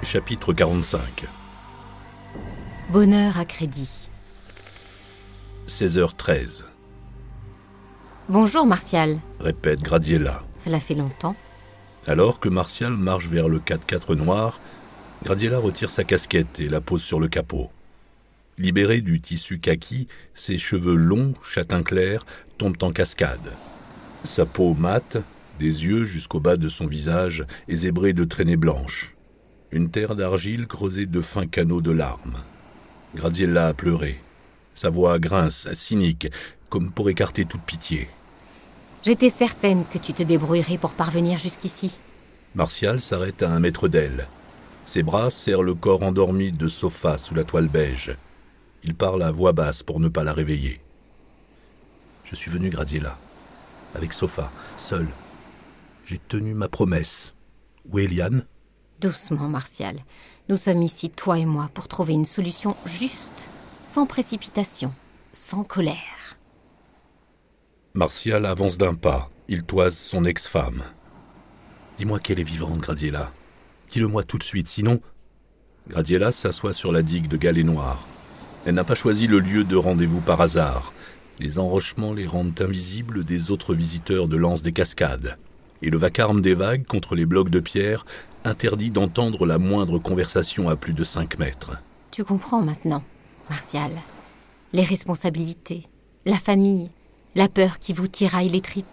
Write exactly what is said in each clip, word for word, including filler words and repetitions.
Chapitre quarante-cinq. Bonheur à crédit. seize heures treize. Bonjour Martial, Répète Gradiella. cela fait longtemps. Alors que Martial marche vers le quatre-quatre noir, Gradiella retire sa casquette et la pose sur le capot. Libéré du tissu kaki, ses cheveux longs, châtain clair, tombent en cascade. Sa peau mate, des yeux jusqu'au bas de son visage, est zébrée de traînées blanches. Une terre d'argile creusée de fins canaux de larmes. Gradiella a pleuré. Sa voix grince, cynique, comme pour écarter toute pitié. J'étais certaine que tu te débrouillerais pour parvenir jusqu'ici. Martial s'arrête à un mètre d'elle. Ses bras serrent le corps endormi de Sofa sous la toile beige. Il parle à voix basse pour ne pas la réveiller. Je suis venu, Gradiella, avec Sofa, seul. J'ai tenu ma promesse. Où est Liane ? Doucement, Martial. Nous sommes ici, toi et moi, pour trouver une solution juste, sans précipitation, sans colère. Martial avance d'un pas. Il toise son ex-femme. Dis-moi qu'elle est vivante, Gradiella. Dis-le-moi tout de suite, sinon... Gradiella s'assoit sur la digue de galets noirs. Elle n'a pas choisi le lieu de rendez-vous par hasard. Les enrochements les rendent invisibles des autres visiteurs de l'anse des cascades. Et le vacarme des vagues contre les blocs de pierre interdit d'entendre la moindre conversation à plus de cinq mètres. Tu comprends maintenant, Martial. Les responsabilités, la famille, la peur qui vous tiraille les tripes.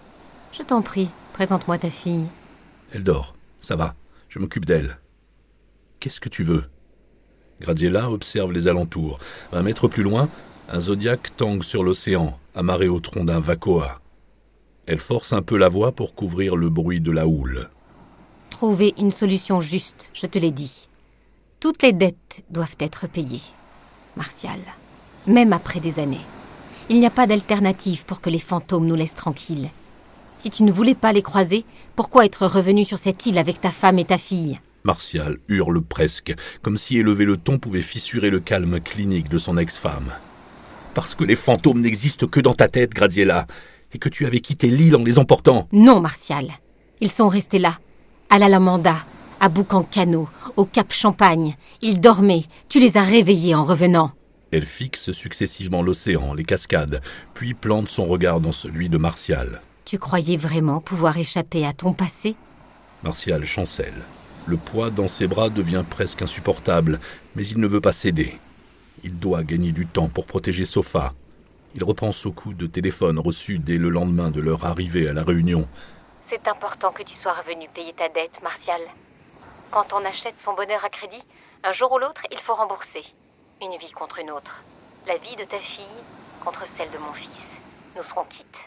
Je t'en prie, présente-moi ta fille. Elle dort, ça va, je m'occupe d'elle. Qu'est-ce que tu veux ? Gradiella observe les alentours. Un mètre plus loin, un zodiaque tangue sur l'océan, amarré au tronc d'un vacoa. Elle force un peu la voix pour couvrir le bruit de la houle. Trouver une solution juste, je te l'ai dit. Toutes les dettes doivent être payées, Martial, même après des années. Il n'y a pas d'alternative pour que les fantômes nous laissent tranquilles. Si tu ne voulais pas les croiser, pourquoi être revenu sur cette île avec ta femme et ta fille ? Martial hurle presque, comme si élever le ton pouvait fissurer le calme clinique de son ex-femme. Parce que les fantômes n'existent que dans ta tête, Gradiella, et que tu avais quitté l'île en les emportant. Non, Martial. Ils sont restés là, à la Lamanda, à Boucan-Cano, au Cap Champagne. Ils dormaient. Tu les as réveillés en revenant. Elle fixe successivement l'océan, les cascades, puis plante son regard dans celui de Martial. Tu croyais vraiment pouvoir échapper à ton passé ? Martial chancelle. Le poids dans ses bras devient presque insupportable, mais il ne veut pas céder. Il doit gagner du temps pour protéger Sofa. Il repense au coup de téléphone reçu dès le lendemain de leur arrivée à la réunion. C'est important que tu sois revenu payer ta dette, Martial. Quand on achète son bonheur à crédit, un jour ou l'autre, il faut rembourser. Une vie contre une autre. La vie de ta fille contre celle de mon fils. Nous serons quittes.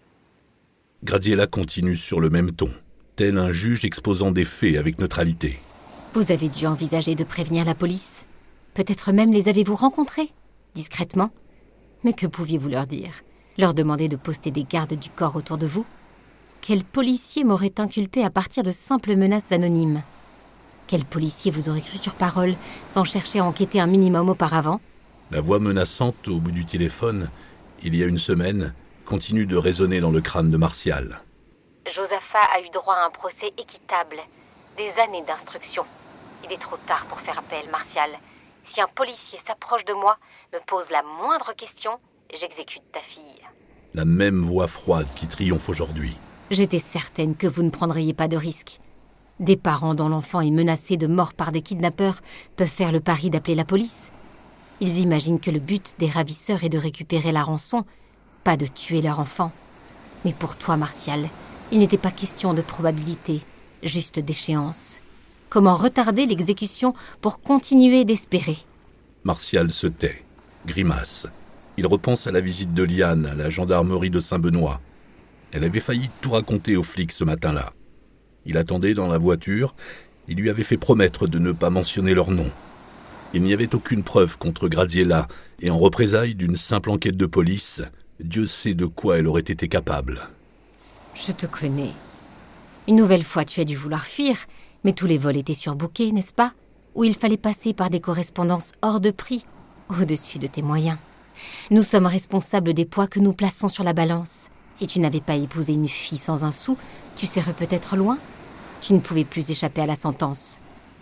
Gradiella continue sur le même ton, tel un juge exposant des faits avec neutralité. Vous avez dû envisager de prévenir la police. Peut-être même les avez-vous rencontrés, discrètement. Mais que pouviez-vous leur dire ? Leur demander de poster des gardes du corps autour de vous ? Quel policier m'aurait inculpé à partir de simples menaces anonymes ? Quel policier vous aurait cru sur parole, sans chercher à enquêter un minimum auparavant ? La voix menaçante au bout du téléphone, il y a une semaine, continue de résonner dans le crâne de Martial. Josaphat a eu droit à un procès équitable. Des années d'instruction. Il est trop tard pour faire appel, Martial. Si un policier s'approche de moi, me pose la moindre question, j'exécute ta fille. La même voix froide qui triomphe aujourd'hui. J'étais certaine que vous ne prendriez pas de risques. Des parents dont l'enfant est menacé de mort par des kidnappeurs peuvent faire le pari d'appeler la police. Ils imaginent que le but des ravisseurs est de récupérer la rançon, pas de tuer leur enfant. Mais pour toi, Martial, il n'était pas question de probabilité, juste d'échéance. Comment retarder l'exécution pour continuer d'espérer ? Martial se tait, grimace. Il repense à la visite de Liane à la gendarmerie de Saint-Benoît. Elle avait failli tout raconter aux flics ce matin-là. Il attendait dans la voiture. Il lui avait fait promettre de ne pas mentionner leur nom. Il n'y avait aucune preuve contre Gradiella, et en représailles d'une simple enquête de police, Dieu sait de quoi elle aurait été capable. Je te connais. Une nouvelle fois, tu as dû vouloir fuir, mais tous les vols étaient surbookés, n'est-ce pas ? Où il fallait passer par des correspondances hors de prix, au-dessus de tes moyens. Nous sommes responsables des poids que nous plaçons sur la balance. Si tu n'avais pas épousé une fille sans un sou, tu serais peut-être loin. Tu ne pouvais plus échapper à la sentence.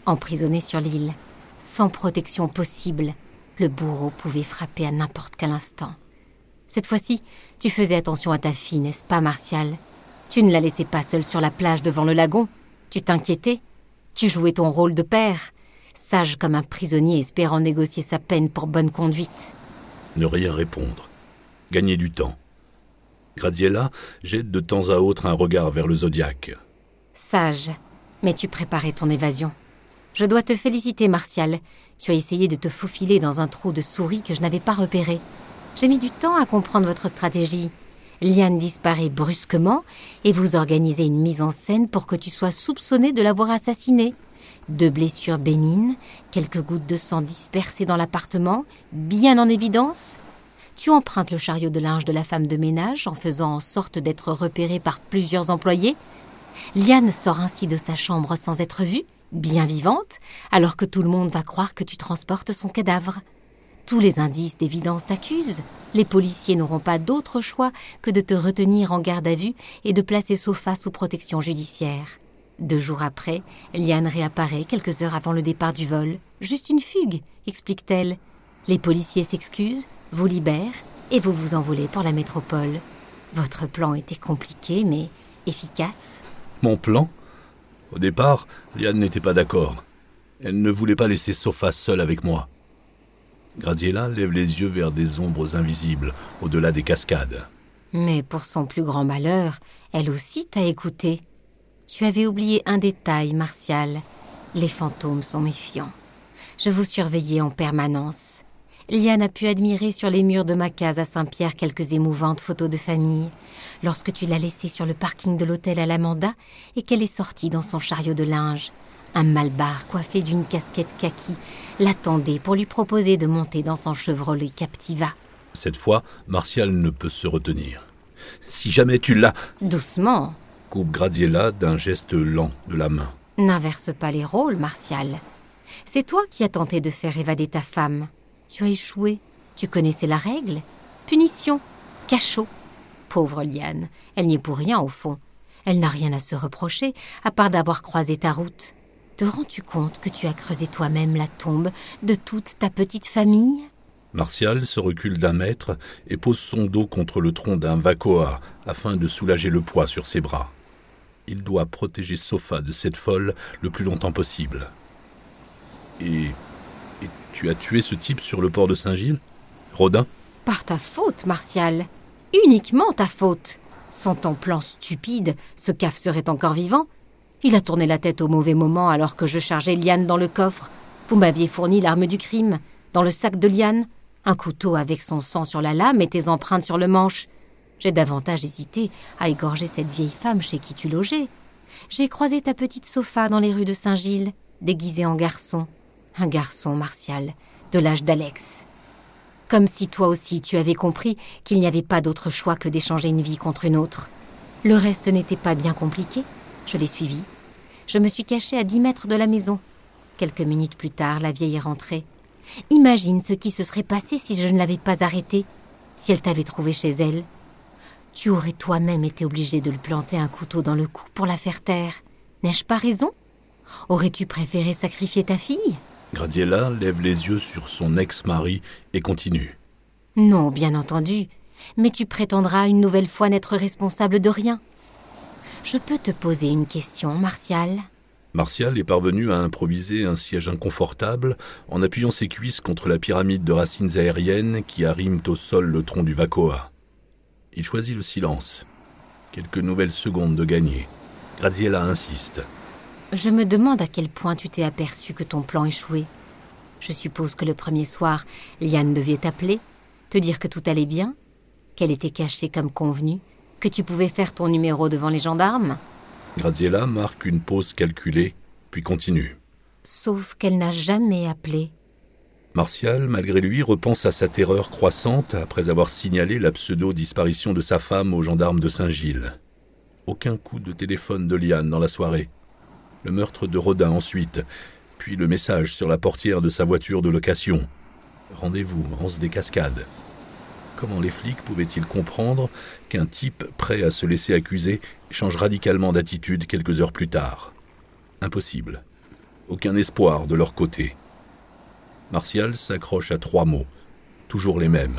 Emprisonné sur l'île, sans protection possible, le bourreau pouvait frapper à n'importe quel instant. Cette fois-ci, tu faisais attention à ta fille, n'est-ce pas, Martial? Tu ne la laissais pas seule sur la plage devant le lagon. Tu t'inquiétais. Tu jouais ton rôle de père, sage comme un prisonnier espérant négocier sa peine pour bonne conduite. Ne rien répondre. Gagner du temps. Gradiella jette de temps à autre un regard vers le Zodiaque. Sage, mais tu préparais ton évasion. Je dois te féliciter, Martial. Tu as essayé de te faufiler dans un trou de souris que je n'avais pas repéré. J'ai mis du temps à comprendre votre stratégie. Liane disparaît brusquement et vous organisez une mise en scène pour que tu sois soupçonné de l'avoir assassinée. Deux blessures bénignes, quelques gouttes de sang dispersées dans l'appartement, bien en évidence. Tu empruntes le chariot de linge de la femme de ménage en faisant en sorte d'être repéré par plusieurs employés. Liane sort ainsi de sa chambre sans être vue, bien vivante, alors que tout le monde va croire que tu transportes son cadavre. Tous les indices d'évidence t'accusent. Les policiers n'auront pas d'autre choix que de te retenir en garde à vue et de placer Sofa sous protection judiciaire. Deux jours après, Liane réapparaît quelques heures avant le départ du vol. Juste une fugue, explique-t-elle. Les policiers s'excusent, vous libèrent et vous vous envolez pour la métropole. Votre plan était compliqué, mais efficace. Mon plan ? Au départ, Liane n'était pas d'accord. Elle ne voulait pas laisser Sofa seule avec moi. Gradiella lève les yeux vers des ombres invisibles, au-delà des cascades. Mais pour son plus grand malheur, elle aussi t'a écouté. Tu avais oublié un détail, Martial. Les fantômes sont méfiants. Je vous surveillais en permanence. Liane a pu admirer sur les murs de ma case à Saint-Pierre quelques émouvantes photos de famille, lorsque tu l'as laissée sur le parking de l'hôtel à l'Amanda et qu'elle est sortie dans son chariot de linge. Un malbar coiffé d'une casquette kaki l'attendait pour lui proposer de monter dans son Chevrolet Captiva. Cette fois, Martial ne peut se retenir. Si jamais tu l'as... Doucement. Coupe Gradiella d'un geste lent de la main. N'inverse pas les rôles, Martial. C'est toi qui as tenté de faire évader ta femme. Tu as échoué. Tu connaissais la règle. Punition. Cachot. Pauvre Liane, elle n'y est pour rien au fond. Elle n'a rien à se reprocher, à part d'avoir croisé ta route. Te rends-tu compte que tu as creusé toi-même la tombe de toute ta petite famille ? Martial se recule d'un mètre et pose son dos contre le tronc d'un vacoa afin de soulager le poids sur ses bras. Il doit protéger Sofa de cette folle le plus longtemps possible. Et... et tu as tué ce type sur le port de Saint-Gilles ? Rodin ? Par ta faute, Martial. Uniquement ta faute. Sans ton plan stupide, ce caf serait encore vivant. Il a tourné la tête au mauvais moment alors que je chargeais Liane dans le coffre. Vous m'aviez fourni l'arme du crime, dans le sac de Liane. Un couteau avec son sang sur la lame et tes empreintes sur le manche. J'ai davantage hésité à égorger cette vieille femme chez qui tu logeais. J'ai croisé ta petite Sofa dans les rues de Saint-Gilles, déguisée en garçon. Un garçon, Martial, de l'âge d'Alex. Comme si toi aussi tu avais compris qu'il n'y avait pas d'autre choix que d'échanger une vie contre une autre. Le reste n'était pas bien compliqué. Je l'ai suivi. Je me suis cachée à dix mètres de la maison. Quelques minutes plus tard, la vieille est rentrée. Imagine ce qui se serait passé si je ne l'avais pas arrêtée, si elle t'avait trouvé chez elle. Tu aurais toi-même été obligé de lui planter un couteau dans le cou pour la faire taire. N'ai-je pas raison ? Aurais-tu préféré sacrifier ta fille ? Gradiella lève les yeux sur son ex-mari et continue. Non, bien entendu. Mais tu prétendras une nouvelle fois n'être responsable de rien. Je peux te poser une question, Martial ? Martial est parvenu à improviser un siège inconfortable en appuyant ses cuisses contre la pyramide de racines aériennes qui arriment au sol le tronc du vacoa. Il choisit le silence. Quelques nouvelles secondes de gagner. Gradiella insiste. Je me demande à quel point tu t'es aperçu que ton plan échouait. Je suppose que le premier soir, Liane devait t'appeler, te dire que tout allait bien, qu'elle était cachée comme convenu, que tu pouvais faire ton numéro devant les gendarmes. Gradiella marque une pause calculée, puis continue. Sauf qu'elle n'a jamais appelé. Martial, malgré lui, repense à sa terreur croissante après avoir signalé la pseudo-disparition de sa femme aux gendarmes de Saint-Gilles. Aucun coup de téléphone de Liane dans la soirée. Le meurtre de Rodin ensuite, puis le message sur la portière de sa voiture de location. Rendez-vous, Anse des Cascades. Comment les flics pouvaient-ils comprendre qu'un type prêt à se laisser accuser change radicalement d'attitude quelques heures plus tard ? Impossible. Aucun espoir de leur côté. Martial s'accroche à trois mots, toujours les mêmes.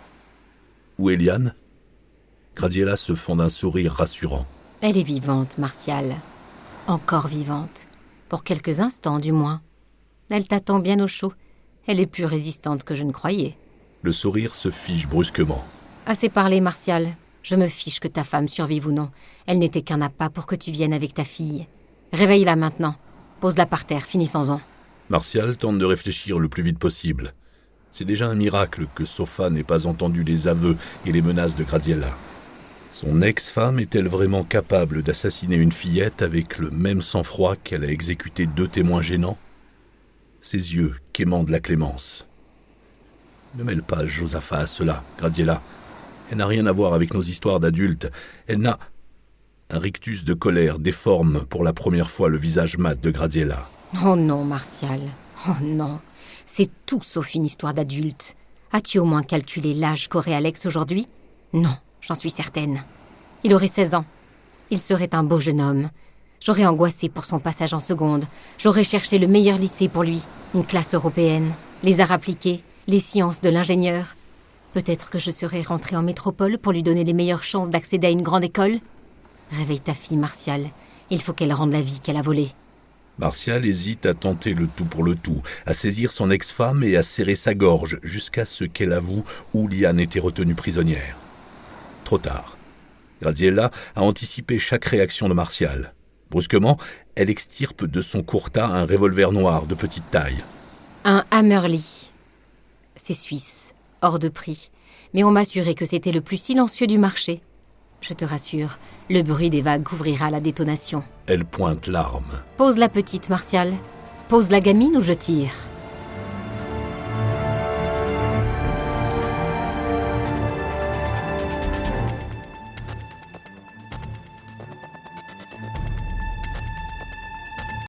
Où est Liane ? Gradiella se fend d'un sourire rassurant. Elle est vivante, Martial. Encore vivante. Pour quelques instants, du moins. Elle t'attend bien au chaud. Elle est plus résistante que je ne croyais. Le sourire se fige brusquement. Assez parlé, Martial. Je me fiche que ta femme survive ou non. Elle n'était qu'un appât pour que tu viennes avec ta fille. Réveille-la maintenant. Pose-la par terre, finissons-en. Martial tente de réfléchir le plus vite possible. C'est déjà un miracle que Sofa n'ait pas entendu les aveux et les menaces de Gradiella. Son ex-femme est-elle vraiment capable d'assassiner une fillette avec le même sang-froid qu'elle a exécuté deux témoins gênants ? Ses yeux quémandent la clémence. Ne mêle pas Josaphat à cela, Gradiella. Elle n'a rien à voir avec nos histoires d'adultes. Elle n'a... Un rictus de colère déforme pour la première fois le visage mat de Gradiella. Oh non, Martial. Oh non. C'est tout sauf une histoire d'adulte. As-tu au moins calculé l'âge qu'aurait Alex aujourd'hui ? Non, j'en suis certaine. Il aurait seize ans. Il serait un beau jeune homme. J'aurais angoissé pour son passage en seconde. J'aurais cherché le meilleur lycée pour lui. Une classe européenne. Les arts appliqués. Les sciences de l'ingénieur. Peut-être que je serais rentrée en métropole pour lui donner les meilleures chances d'accéder à une grande école. Réveille ta fille, Martial. Il faut qu'elle rende la vie qu'elle a volée. Martial hésite à tenter le tout pour le tout, à saisir son ex-femme et à serrer sa gorge jusqu'à ce qu'elle avoue où Liane était retenue prisonnière. Trop tard. Gradiella a anticipé chaque réaction de Martial. Brusquement, elle extirpe de son courtas un revolver noir de petite taille. Un Hammerly. C'est suisse, hors de prix. Mais on m'a assuré que c'était le plus silencieux du marché. Je te rassure, le bruit des vagues couvrira la détonation. Elle pointe l'arme. Pose la petite, Martial. Pose la gamine ou je tire.